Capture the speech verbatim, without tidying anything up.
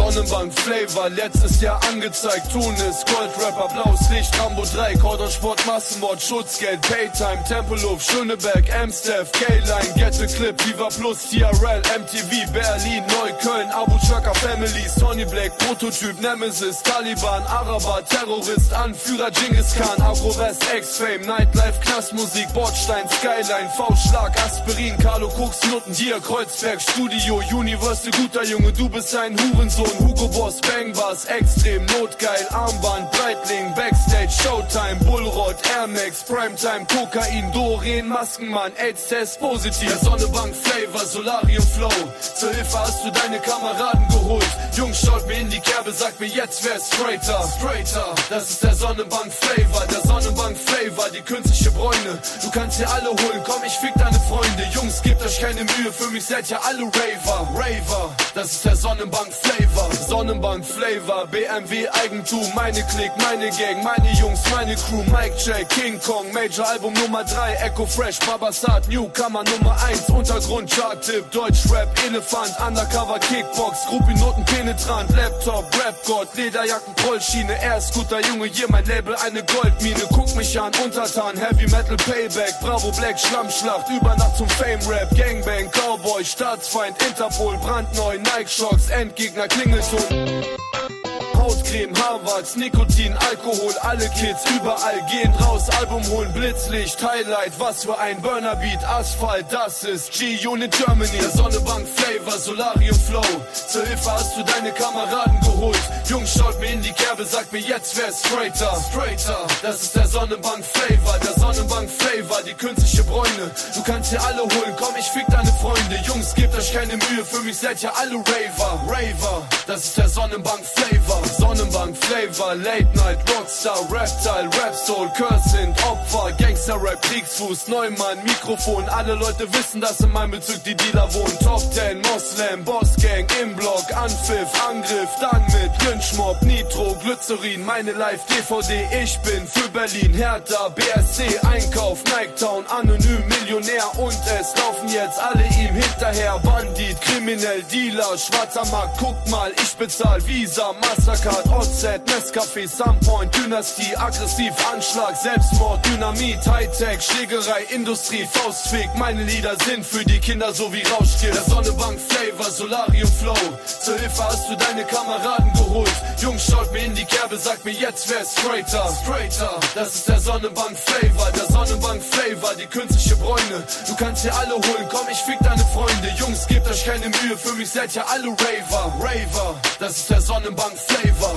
Sonnenbank Flavor, letztes Jahr angezeigt, Tunis, Goldrapper, blaues Licht, Rambo drei, Cordon Sport, Massenmord, Schutzgeld, Paytime, Tempelhof, Schöneberg, Amstaff, K-Line, Gette Clip, Viva Plus, T R L, M T V, Berlin, Neukölln, Abu Chaka Family, Sonny Black, Prototyp, Nemesis, Taliban, Araber, Terrorist, Anführer, Genghis Khan, Agro-West, X-Fame, Nightlife, Knastmusik, Bordstein, Skyline, V-Schlag, Aspirin, Carlo Koks, Nutten, Dir, Kreuzberg, Studio, Universal, guter Junge, du bist ein Hurensohn, Hugo Boss, Bang Bass, Extrem, Notgeil, Armband, Breitling, Backstage, Showtime, Bullrod, Air Max, Primetime, Kokain, Doreen, Maskenmann, AIDS-Test, positiv, der Sonnebank Flavor, Solarium Flow, zur Hilfe hast du deine Kameraden geholt, Jungs, schaut mir in die Kerbe, sagt mir jetzt, wer ist straighter, straighter, das ist der Sonnenbank Flavor, der Sonnenbank Flavor, die künstliche Bräune, du kannst hier alle holen, komm, ich fick deine Freunde, Jungs, gebt euch keine Mühe, für mich seid ihr alle Raver, Raver, das ist der Sonnenbank Flavor, Sonnenbank Flavor, B M W Eigentum, meine Clique, meine Gang, meine Jungs, meine Crew, Mike Check, King Kong, Major Album Nummer drei, Echo Fresh, Babasat, Newcomer Nummer eins, Untergrund, Chart-Tipp, Deutschrap, Elefant, Undercover, Kickbox, Gruppinoten, penetrant, Laptop, Rap-God, Lederjacken, Rollschiene, er ist guter Junge, hier mein Label, eine Goldmine, guck mich an, untertan, Heavy Metal, Payback, Bravo Black, Schlammschlacht, über Nacht zum Fame-Rap, Gangbang, Cowboy, Staatsfeind, Interpol, brandneu, Nike-Shocks, Endgegner, Klingelton. Hautcreme, Haarwachs, Nikotin, Alkohol, alle Kids überall gehen raus, Album holen, Blitzlicht, Highlight, was für ein Burnerbeat, Asphalt, das ist G-Unit Germany, der Sonnebank Flavor, Solarium Flow, zur Hilfe hast du deine Kameraden geholt, Jungs, schaut mir in die Kerbe, sagt mir jetzt, wer ist straighter, straighter, das ist der Sonnenbank Flavor, der Sonnenbank Flavor, die künstliche Bräune, du kannst hier alle holen, komm, ich fick deine Freunde, Jungs, gebt euch keine Mühe, für mich seid ihr alle Raver, Raver, das ist der Sonnenbank Flavor, Sonnenbank Flavor, Late Night, Rockstar, Reptile, Rap Soul, Curse sind Opfer, Gangster Rap, Kriegsfuß, Neumann, Mikrofon, alle Leute wissen, dass in meinem Bezirk die Dealer wohnen, Top Ten, Moslem, Boss Gang, im Block, Anpfiff, Angriff, dann mit Lynchmob, Nitro, Glycerin, meine Live-D V D, ich bin für Berlin, Hertha, B S C, Einkauf, Niketown, anonym, Millionär und es laufen jetzt alle ihm hinterher, Bandit, Kriminell, Dealer, schwarzer Markt, guck mal, ich bezahl Visa, Mastercard, O Z, Nescafé, Sunpoint, Dynastie, aggressiv, Anschlag, Selbstmord, Dynamit, Hightech, Schlägerei, Industrie, Faustfick, meine Lieder sind für die Kinder so wie Rauschgift, der Sonnebank Flavor, Solarium Flow, zur Hilfe hast du deine Kameraden geholt, Jungs, schaut mir in die Kerbe, sagt mir jetzt, wer ist straighter, straighter, das ist der Sonnenbank Flavor, der Sonnenbank Flavor, die künstliche Bräune, du kannst hier alle holen, komm, ich fick deine Freunde, Jungs, gebt euch keine Mühe, für mich seid ihr alle Raver, Raver, das ist der Sonnenbank Flavor.